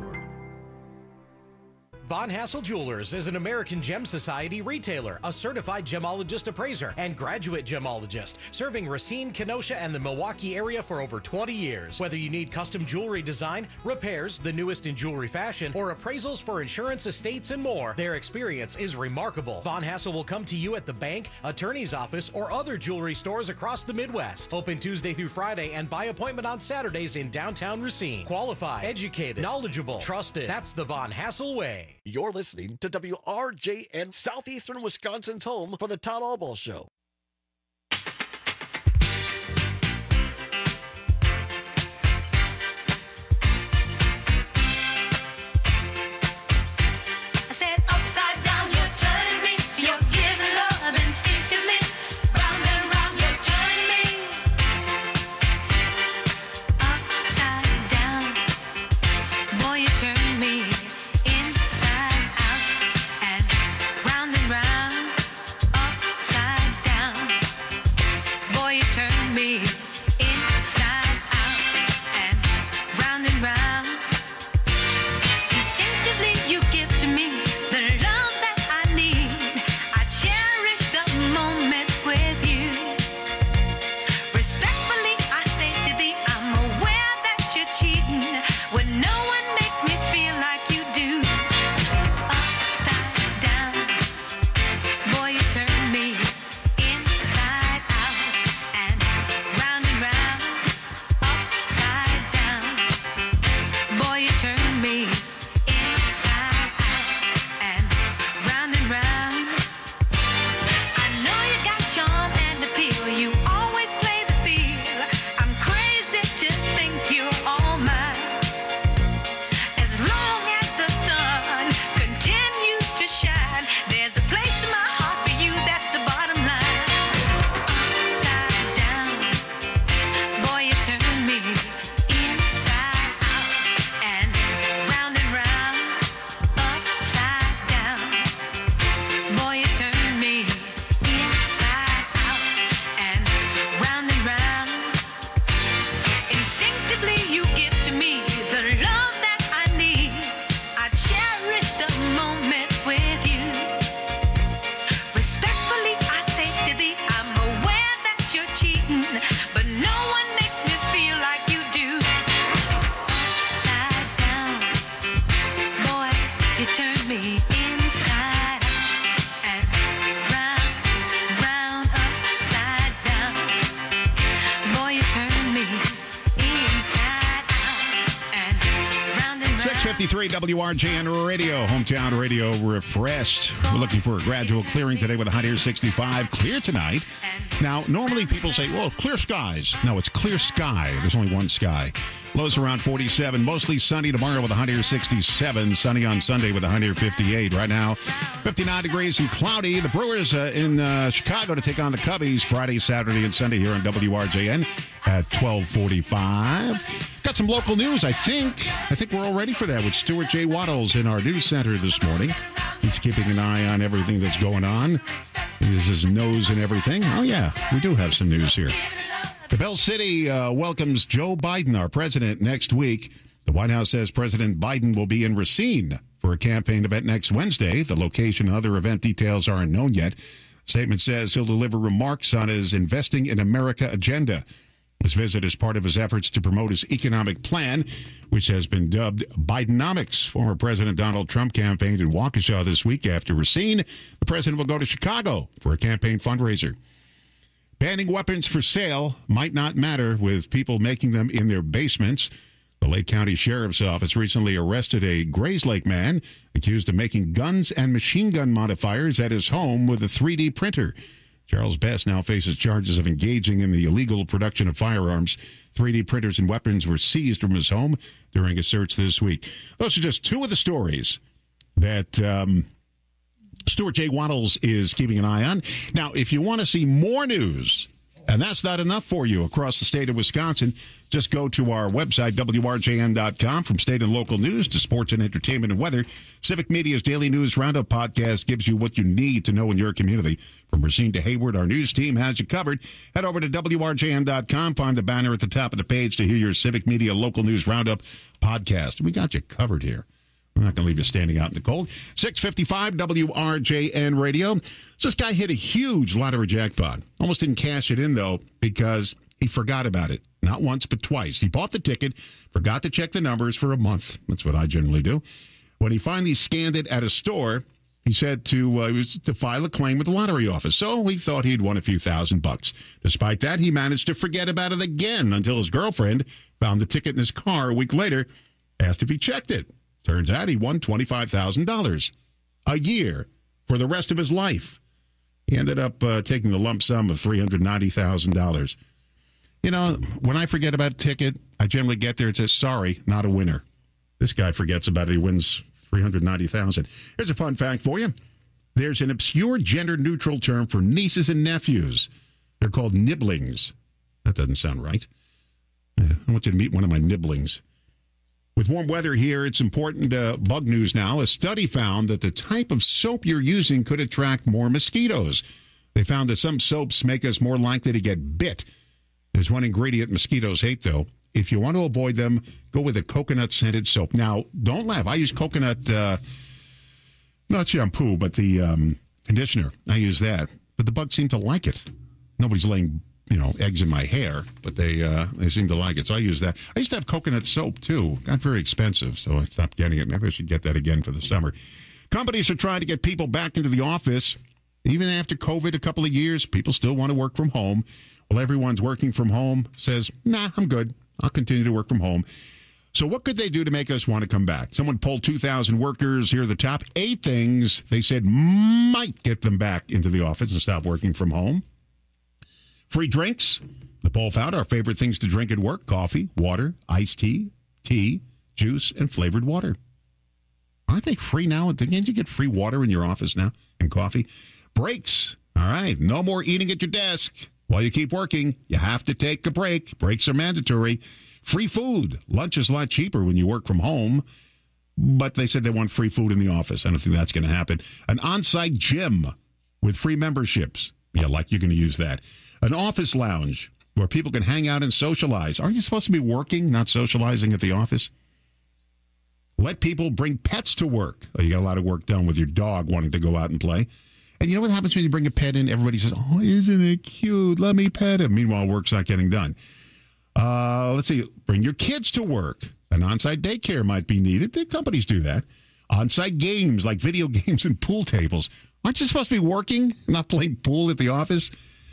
Von Hassel Jewelers is an American Gem Society retailer, a certified gemologist appraiser, and graduate gemologist, serving Racine, Kenosha, and the Milwaukee area for over 20 years. Whether you need custom jewelry design, repairs, the newest in jewelry fashion, or appraisals for insurance, estates, and more, their experience is remarkable. Von Hassel will come to you at the bank, attorney's office, or other jewelry stores across the Midwest. Open Tuesday through Friday and by appointment on Saturdays in downtown Racine. Qualified, educated, knowledgeable, trusted. That's the Von Hassel way. You're listening to WRJN, Southeastern Wisconsin's home for the Todd Allball Show. I said upside down, you're turning me. You're giving love instinctively. Round and round, you're turning me. Upside down, boy, you turn me. WRJN Radio, hometown radio refreshed. We're looking for a gradual clearing today with a high near 65. Clear tonight. Now, normally people say, well, clear skies. No, it's clear sky. There's only one sky. Lows around 47. Mostly sunny tomorrow with a high near 67. Sunny on Sunday with a high near 58. Right now, 59 degrees and cloudy. The Brewers in Chicago to take on the Cubbies Friday, Saturday, and Sunday here on WRJN at 12:45. Got some local news, I think. I think we're all ready for that with Stuart J. Waddles in our news center this morning. He's keeping an eye on everything that's going on. He has his nose in everything. Oh, yeah, we do have some news here. The Bell City welcomes Joe Biden, our president, next week. The White House says President Biden will be in Racine for a campaign event next Wednesday. The location and other event details aren't known yet. Statement says he'll deliver remarks on his Investing in America agenda. This visit is part of his efforts to promote his economic plan, which has been dubbed Bidenomics. Former President Donald Trump campaigned in Waukesha this week. After Racine, the president will go to Chicago for a campaign fundraiser. Banning weapons for sale might not matter with people making them in their basements. The Lake County Sheriff's Office recently arrested a Grayslake man accused of making guns and machine gun modifiers at his home with a 3D printer. Charles Best now faces charges of engaging in the illegal production of firearms. 3D printers and weapons were seized from his home during a search this week. Those are just two of the stories that Stuart J. Waddles is keeping an eye on. Now, if you want to see more news, and that's not enough for you across the state of Wisconsin, just go to our website, WRJN.com. From state and local news to sports and entertainment and weather, Civic Media's Daily News Roundup podcast gives you what you need to know in your community. From Racine to Hayward, our news team has you covered. Head over to WRJN.com, find the banner at the top of the page to hear your Civic Media Local News Roundup podcast. We got you covered here. We're not going to leave you standing out in the cold. 655 WRJN Radio. This guy hit a huge lottery jackpot. Almost didn't cash it in, though, because he forgot about it. Not once, but twice. He bought the ticket, forgot to check the numbers for a month. That's what I generally do. When he finally scanned it at a store, he said to file a claim with the lottery office. So he thought he'd won a few $1,000. Despite that, he managed to forget about it again until his girlfriend found the ticket in his car a week later, asked if he checked it. Turns out he won $25,000 a year for the rest of his life. He ended up taking the lump sum of $390,000. You know, when I forget about a ticket, I generally get there and says, sorry, not a winner. This guy forgets about it. He wins $390,000. Here's a fun fact for you. There's an obscure gender-neutral term for nieces and nephews. They're called nibblings. That doesn't sound right. I want you to meet one of my nibblings. With warm weather here, it's important bug news now. A study found that the type of soap you're using could attract more mosquitoes. They found that some soaps make us more likely to get bit. There's one ingredient mosquitoes hate, though. If you want to avoid them, go with a coconut-scented soap. Now, don't laugh. I use coconut, not shampoo, but the conditioner. I use that. But the bugs seem to like it. Nobody's laying eggs in my hair, but they seem to like it. So I use that. I used to have coconut soap, too. Got very expensive, so I stopped getting it. Maybe I should get that again for the summer. Companies are trying to get people back into the office. Even after COVID, a couple of years, people still want to work from home. Well, everyone's working from home, says, nah, I'm good. I'll continue to work from home. So what could they do to make us want to come back? Someone polled 2,000 workers. Here are the top 8 things they said might get them back into the office and stop working from home. Free drinks. The poll found our favorite things to drink at work: coffee, water, iced tea, juice, and flavored water. Aren't they free now? Can't you get free water in your office now and coffee? Breaks. All right. No more eating at your desk. While you keep working, you have to take a break. Breaks are mandatory. Free food. Lunch is a lot cheaper when you work from home. But they said they want free food in the office. I don't think that's going to happen. An on-site gym with free memberships. Yeah, like you're going to use that. An office lounge where people can hang out and socialize. Aren't you supposed to be working, not socializing at the office? Let people bring pets to work. Oh, you got a lot of work done with your dog wanting to go out and play. And you know what happens when you bring a pet in? Everybody says, oh, isn't it cute? Let me pet him. Meanwhile, work's not getting done. Let's see. Bring your kids to work. An on-site daycare might be needed. The companies do that. On-site games like video games and pool tables. Aren't you supposed to be working, not playing pool at the office?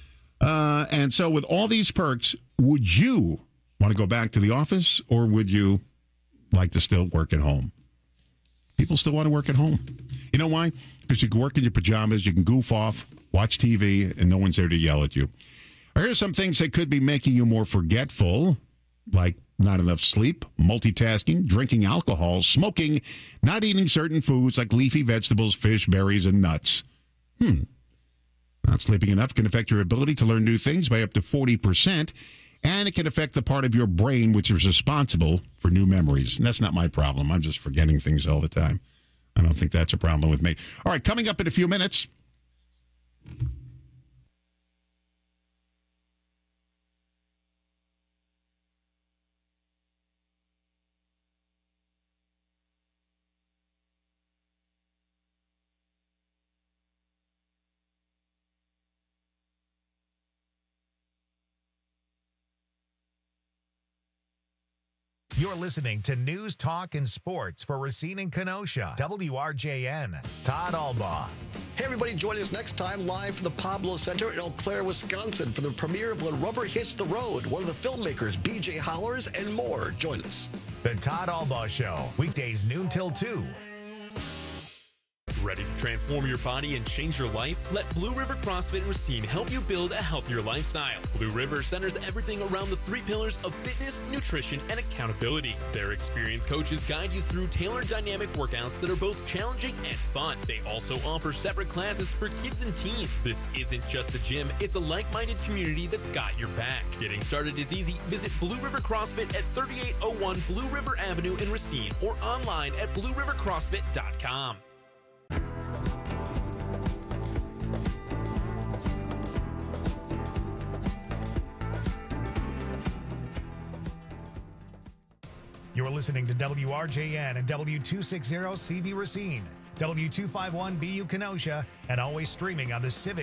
And so with all these perks, would you want to go back to the office, or would you like to still work at home? People still want to work at home. You know why? Because you can work in your pajamas, you can goof off, watch TV, and no one's there to yell at you. Here's some things that could be making you more forgetful, like not enough sleep, multitasking, drinking alcohol, smoking, not eating certain foods like leafy vegetables, fish, berries, and nuts. Not sleeping enough can affect your ability to learn new things by up to 40%, and it can affect the part of your brain which is responsible for new memories. And that's not my problem. I'm just forgetting things all the time. I don't think that's a problem with me. All right, coming up in a few minutes. You're listening to News, Talk, and Sports for Racine and Kenosha. WRJN. Todd Albaugh. Hey, everybody, join us next time live from the Pablo Center in Eau Claire, Wisconsin for the premiere of When Rubber Hits the Road. One of the filmmakers, BJ Hollers, and more. Join us. The Todd Albaugh Show. Weekdays noon till 2. Ready to transform your body and change your life? Let Blue River CrossFit Racine help you build a healthier lifestyle. Blue River centers everything around the 3 pillars of fitness, nutrition, and accountability. Their experienced coaches guide you through tailored dynamic workouts that are both challenging and fun. They also offer separate classes for kids and teens. This isn't just a gym, it's a like-minded community that's got your back. Getting started is easy. Visit Blue River CrossFit at 3801 Blue River Avenue in Racine or online at bluerivercrossfit.com. You're listening to WRJN and W260 CV Racine, W251 BU Kenosha, and always streaming on the Civic